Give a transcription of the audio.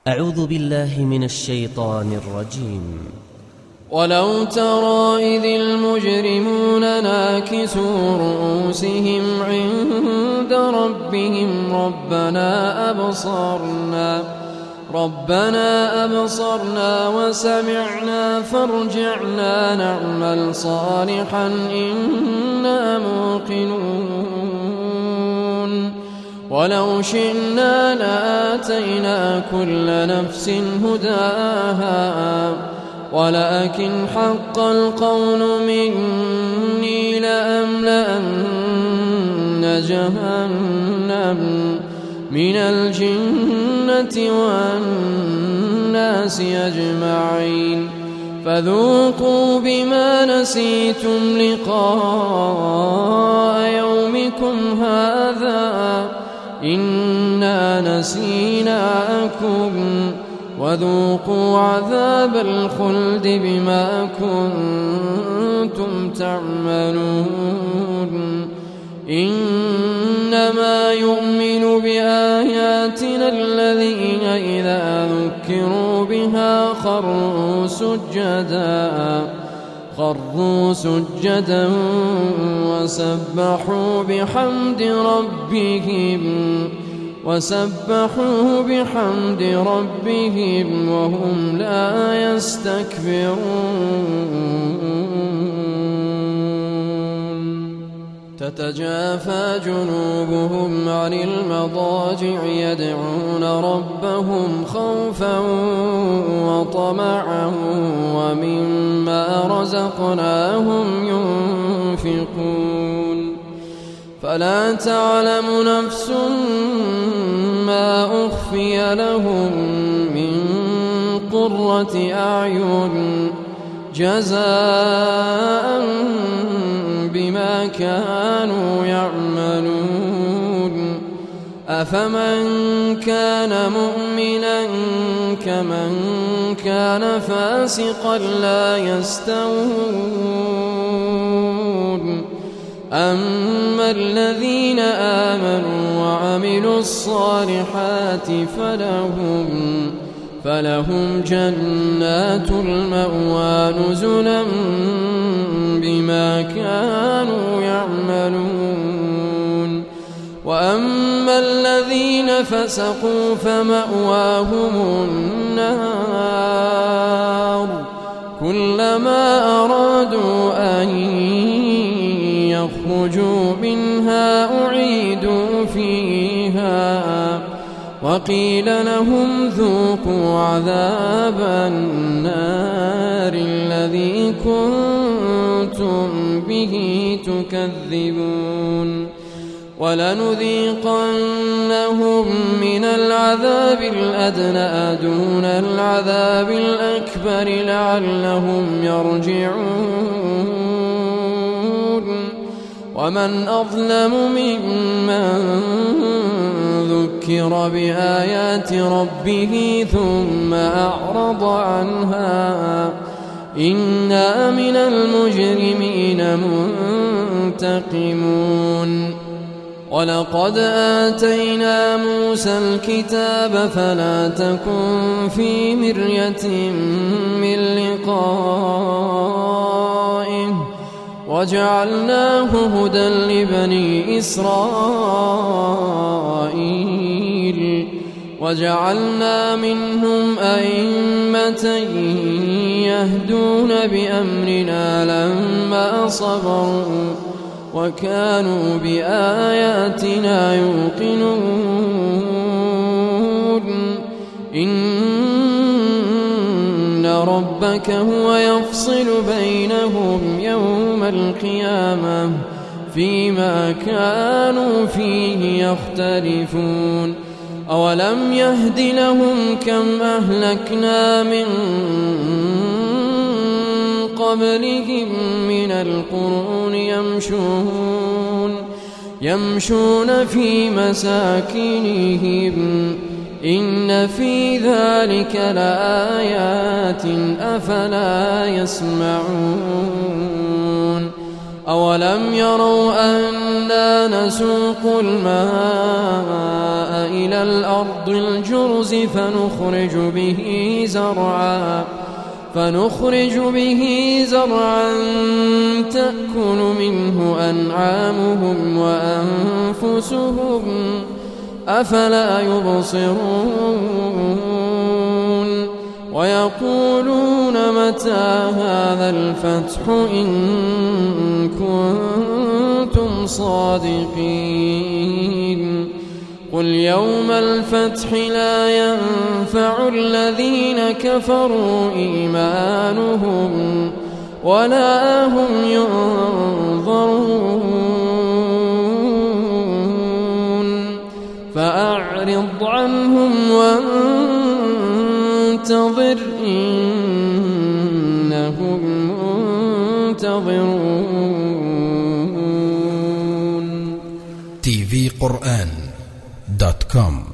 أعوذ بالله من الشيطان الرجيم. ولو ترى إذ المجرمون ناكسوا رؤوسهم عند ربهم ربنا أبصرنا وسمعنا فارجعنا نعمل صالحا إنا موقنون ولو شئنا لآتينا كل نفس هداها ولكن حق القول مني لأملأن جهنم من الجنة والناس أجمعين فذوقوا بما نسيتم لقاء يومكم هذا إنا نسيناكم وذوقوا عذاب الخلد بما كنتم تعملون إنما يؤمن بآياتنا الذين إذا ذكروا بها خروا سجدا وسبحوا بحمد ربهم وهم لا يستكبرون تتجافى جنوبهم عن المضاجع يدعون ربهم خوفا وطمعا ومما رزقناهم ينفقون فلا تعلم نفس ما أخفي لهم من قرة أعين جزاء بما كانوا يعملون أفمن كان مؤمنا كمن كان فاسقا لا يستوون أما الذين آمنوا وعملوا الصالحات فلهم جنات المأوى نزلا بما كانوا يعملون وأما الذين فسقوا فمأواهم النار كلما أرادوا أن يخرجوا منها أعيدوا فيها وقيل لهم ذوقوا عذاب النار الذي كنتم به تكذبون ولنذيقنهم من العذاب الأدنى دون العذاب الأكبر لعلهم يرجعون ومن أظلم ممن ذكر بآيات ربه ثم أعرض عنها إنا من المجرمين منتقمون ولقد آتينا موسى الكتاب فلا تكن في مرية من لقائه وجعلناه هدى لبني إسرائيل وجعلنا منهم أئمة يهدون بأمرنا لما صبروا وكانوا بآياتنا يوقنون إن ربك هو يفصل بينهم يوم القيامة فيما كانوا فيه يختلفون أولم يهد لهم كم أهلكنا من قبلهم من القرون يمشون في مساكنهم إن في ذلك لآيات أفلا يسمعون أولم يروا أنا نسوق الماء إلى إلى الأرض الجرز فنخرج به زرعا تأكل منه أنعامهم وأنفسهم أفلا يبصرون ويقولون متى هذا الفتح إن كنتم صادقين قل يوم الفتح لا ينفع الذين كفروا إيمانهم ولا هم ينظرون فأعرض عنهم وانتظر إنهم منتظرون. tvquran.com